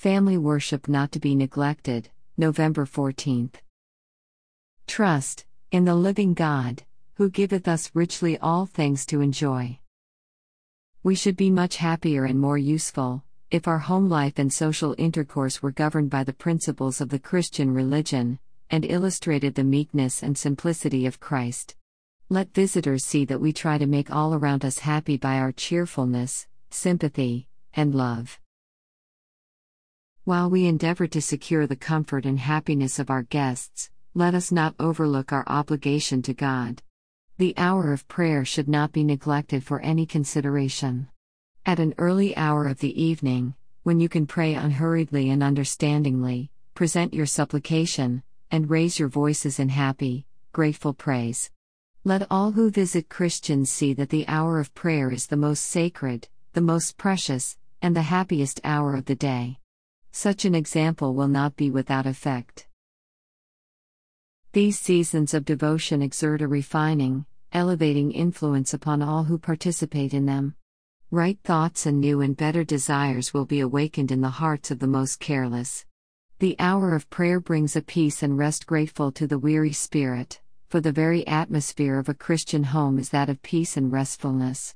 Family worship not to be neglected, November 14th. Trust in the living God, who giveth us richly all things to enjoy. We should be much happier and more useful, if our home life and social intercourse were governed by the principles of the Christian religion, and illustrated the meekness and simplicity of Christ. Let visitors see that we try to make all around us happy by our cheerfulness, sympathy, and love. While we endeavor to secure the comfort and happiness of our guests, let us not overlook our obligation to God. The hour of prayer should not be neglected for any consideration. At an early hour of the evening, when you can pray unhurriedly and understandingly, present your supplication, and raise your voices in happy, grateful praise. Let all who visit Christians see that the hour of prayer is the most sacred, the most precious, and the happiest hour of the day. Such an example will not be without effect. These seasons of devotion exert a refining, elevating influence upon all who participate in them. Right thoughts and new and better desires will be awakened in the hearts of the most careless. The hour of prayer brings a peace and rest grateful to the weary spirit, for the very atmosphere of a Christian home is that of peace and restfulness.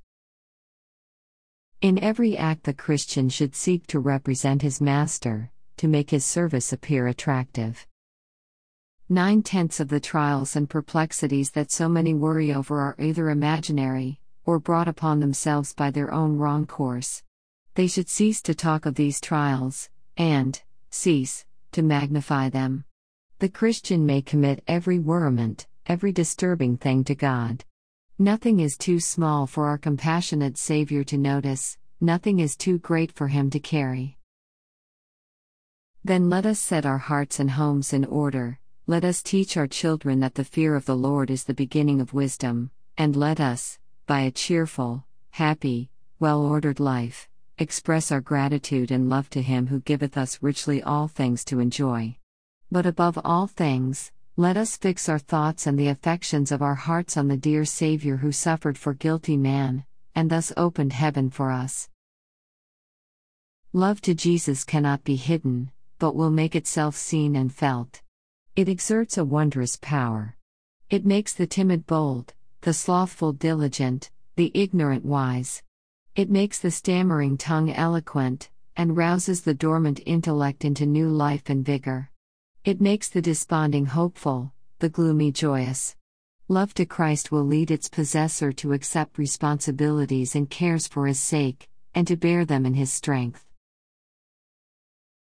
In every act, the Christian should seek to represent his master, to make his service appear attractive. 9/10 of the trials and perplexities that so many worry over are either imaginary, or brought upon themselves by their own wrong course. They should cease to talk of these trials, and cease to magnify them. The Christian may commit every worriment, every disturbing thing to God. Nothing is too small for our compassionate Savior to notice, nothing is too great for Him to carry. Then let us set our hearts and homes in order, let us teach our children that the fear of the Lord is the beginning of wisdom, and let us, by a cheerful, happy, well-ordered life, express our gratitude and love to Him who giveth us richly all things to enjoy. But above all things, let us fix our thoughts and the affections of our hearts on the dear Savior who suffered for guilty man, and thus opened heaven for us. Love to Jesus cannot be hidden, but will make itself seen and felt. It exerts a wondrous power. It makes the timid bold, the slothful diligent, the ignorant wise. It makes the stammering tongue eloquent, and rouses the dormant intellect into new life and vigor. It makes the desponding hopeful, the gloomy joyous. Love to Christ will lead its possessor to accept responsibilities and cares for His sake, and to bear them in His strength.